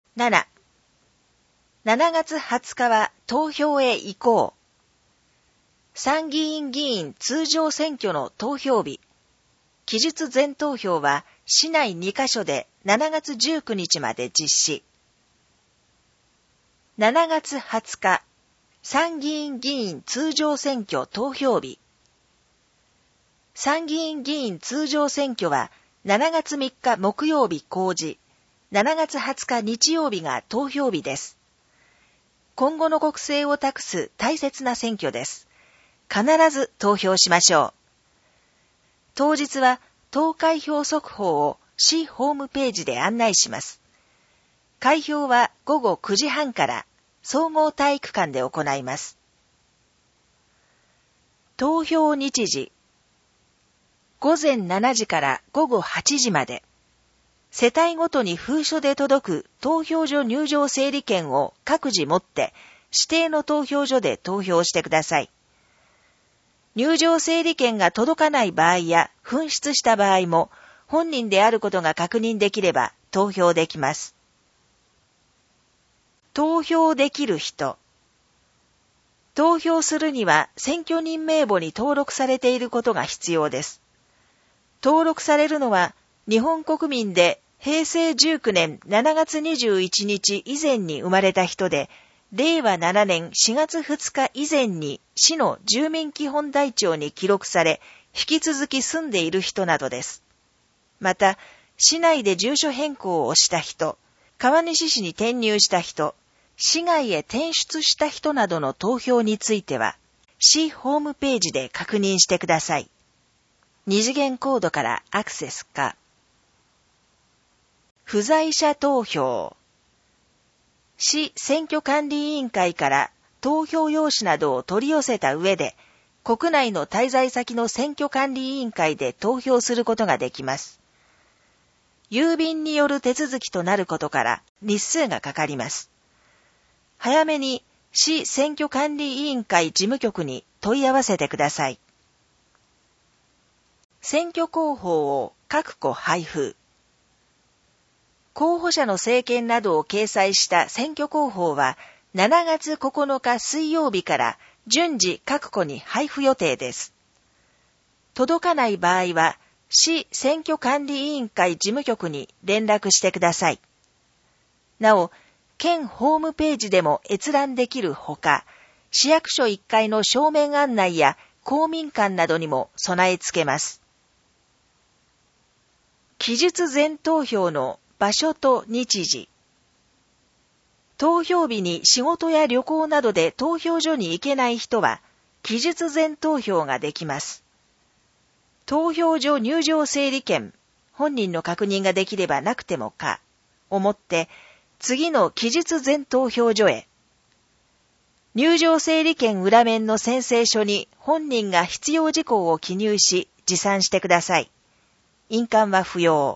7、7月20日は投票へ行こう。参議院議員通常選挙の投票日。期日前投票は市内2カ所で7月19日まで実施。7月20日、参議院議員通常選挙投票日。参議院議員通常選挙は7月3日木曜日公示、7月20日日曜日が投票日です。今後の国政を託す大切な選挙です。必ず投票しましょう。当日は投開票速報を市ホームページで案内します。開票は午後9時半から総合体育館で行います。投票日時。午前7時から午後8時まで。世帯ごとに封書で届く投票所入場整理券を各自持って指定の投票所で投票してください。入場整理券が届かない場合や紛失した場合も本人であることが確認できれば投票できます。投票できる人。投票するには選挙人名簿に登録されていることが必要です。登録されるのは日本国民で平成19年7月21日以前に生まれた人で、令和7年4月2日以前に市の住民基本台帳に記録され、引き続き住んでいる人などです。また、市内で住所変更をした人、川西市に転入した人、市外へ転出した人などの投票については、市ホームページで確認してください。二次元コードからアクセスか。不在者投票。市選挙管理委員会から投票用紙などを取り寄せた上で、国内の滞在先の選挙管理委員会で投票することができます。郵便による手続きとなることから日数がかかります。早めに市選挙管理委員会事務局に問い合わせてください。選挙公報を各戸配布。候補者の政見などを掲載した選挙公報は7月9日水曜日から順次各戸に配布予定です。届かない場合は市選挙管理委員会事務局に連絡してください。なお、県ホームページでも閲覧できるほか、市役所1階の正面案内や公民館などにも備え付けます。期日前投票の場所と日時。投票日に仕事や旅行などで投票所に行けない人は、期日前投票ができます。投票所入場整理券、本人の確認ができればなくてもか、をもって、次の期日前投票所へ。入場整理券裏面の宣誓書に本人が必要事項を記入し、持参してください。印鑑は不要。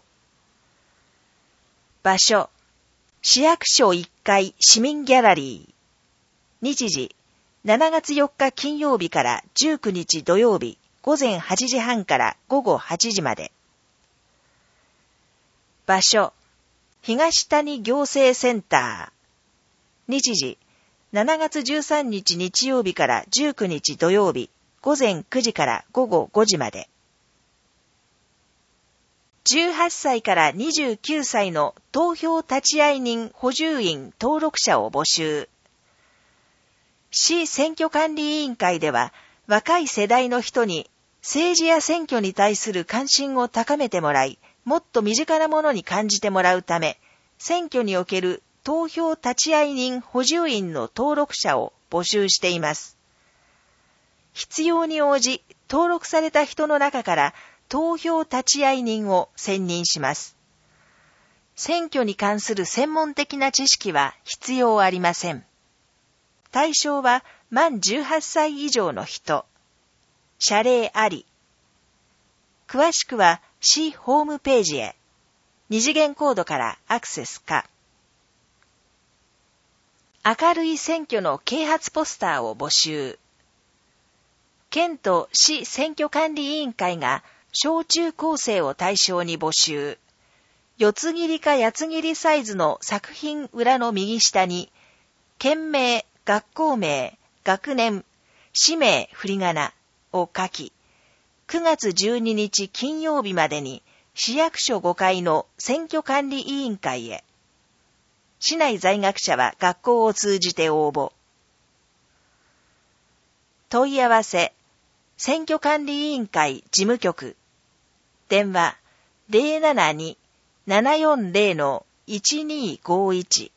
場所。市役所1階市民ギャラリー。日時。7月4日金曜日から19日土曜日午前8時半から午後8時まで。場所。東谷行政センター。日時。7月13日日曜日から19日土曜日午前9時から午後5時まで。18歳から29歳の投票立会人補充員登録者を募集。市選挙管理委員会では若い世代の人に政治や選挙に対する関心を高めてもらい、もっと身近なものに感じてもらうため、選挙における投票立会人補充員の登録者を募集しています。必要に応じ登録された人の中から投票立会人を選任します。選挙に関する専門的な知識は必要ありません。対象は満18歳以上の人。謝礼あり。詳しくは市ホームページへ。二次元コードからアクセスか。明るい選挙の啓発ポスターを募集。県と市選挙管理委員会が小中高生を対象に募集。 四つ切りか八つ切りサイズの作品裏の右下に、県名、学校名、学年、氏名、振り仮名を書き、9月12日金曜日までに市役所5階の選挙管理委員会へ。市内在学者は学校を通じて応募。問い合わせ、選挙管理委員会事務局。電話 072-740-1251